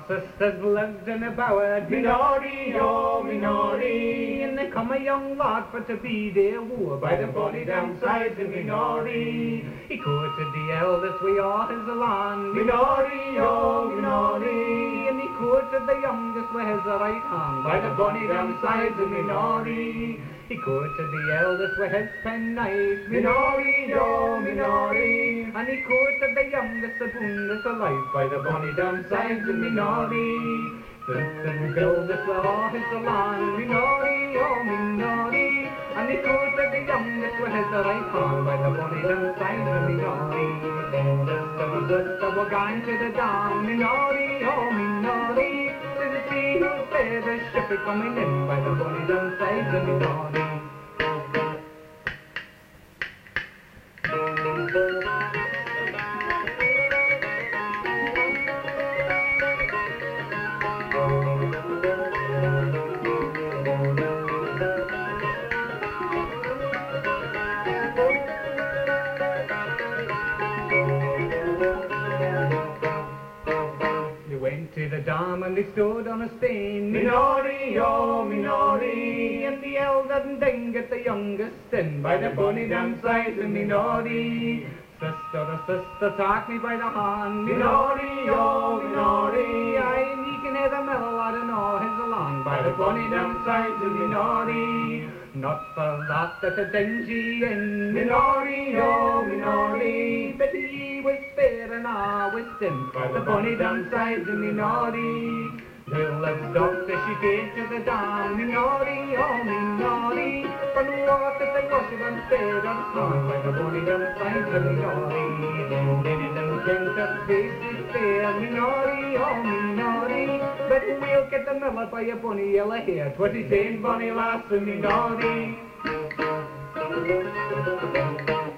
sisters lived in a bower, Minori, oh Minori, and there come a young lad for to be their wooer by the bonny downside of Minori. He courted the eldest way all his land, Minori, oh Minori, and he courted the youngest with his right hand by the bonny downside of Minori. He courted the eldest with his penknife, Minori, oh Minori, and he courted the youngest the boonless alive by the bonny downsides of Minori. Dun build this with all his land, Minori, oh Minori, and he courted the youngest with his right hand by the bonny downsides of Minori. Sister were going to the dam, Minori, oh Minori, to see who's there, the ship is coming in by the bonny downsides of Minori. To the dam and they stood on a stain, Minori, oh Minori, and the elder didn't get the youngest in by the bonny downside of Minori. Sister, take me by the hand, Minori, oh Minori, aye, and he can hear the mill, I don't know his land by the bonny downside of Minori. Not for that a dingy inn, Minori, oh Minori, but he was fair and I was thin by the bonny downside of Minori. Lilla's daughter, she came to the dam, Minori, oh Minori, from the water they wash it and fair and strong by the bonny downside of Minori. Didn't think that face is fair, Minori, oh Minori, but we'll get the miller by a bonny yellow hair, 20 bonny lass of Minori.